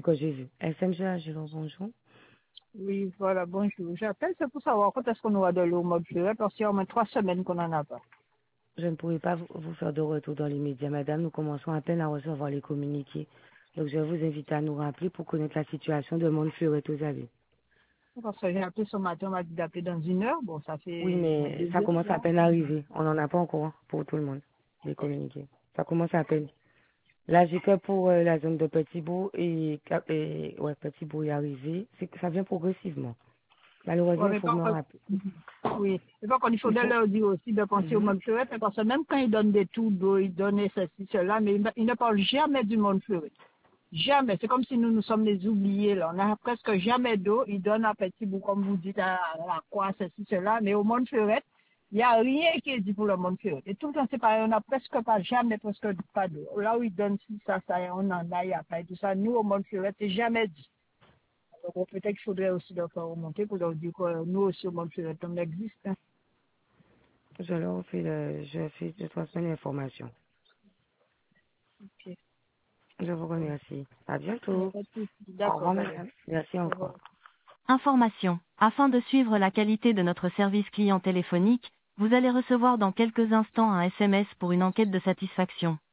que j'ai vu. SMG Agilon, bonjour. Oui, voilà, bonjour. J'appelle, c'est pour savoir quand est-ce qu'on aura de l'eau au mois de février, parce qu'il y a au moins 3 semaines qu'on n'en a pas. Je ne pourrai pas vous faire de retour dans les médias, madame. Nous commençons à peine à recevoir les communiqués. Donc, je vais vous inviter à nous rappeler pour connaître la situation de Montfleuret aux avis. Parce que j'ai appelé ce matin, on m'a dit d'appeler dans 1 heure. Bon, ça Oui, fait moins mais 2 ça heures, commence à là. peine à arriver. On n'en a pas encore pour tout le monde, les communiqués. Ça commence à peine. Là, j'ai que pour la zone de Petit-Bourg et ouais, Petit-Bourg est arrivé. C'est que ça vient progressivement. Malheureusement, Ouais, il mais faut par me contre, rappeler. oui. Mais par contre, il Il faudrait faut. leur dire aussi de penser au Mhm. mois de février, parce que même quand ils donnent des tours d'eau, ils donnent ceci, cela, mais ils ne parlent jamais du monde février. Jamais. C'est comme si nous sommes les oubliés, là. On n'a presque jamais d'eau. Ils donnent à petit bout, comme vous dites, à la croix, ceci, cela. Mais au Montferret, il n'y a rien qui est dit pour le Montferret. Et tout le temps, c'est pareil. On n'a presque pas, jamais presque pas d'eau. Là où ils donnent ci, ça, on en a, il n'y a pas. Et tout ça, nous, au Montferret, c'est jamais dit. Donc, peut-être qu'il faudrait aussi leur faire remonter pour leur dire que nous aussi, au Montferret, on existe. Hein. Je transmets l'information. Ok. Je vous remercie. À Il n'y a bientôt. pas de souci. Au D'accord, revoir, madame. madame. Merci Au revoir. encore. Information. Afin de suivre la qualité de notre service client téléphonique, vous allez recevoir dans quelques instants un SMS pour une enquête de satisfaction.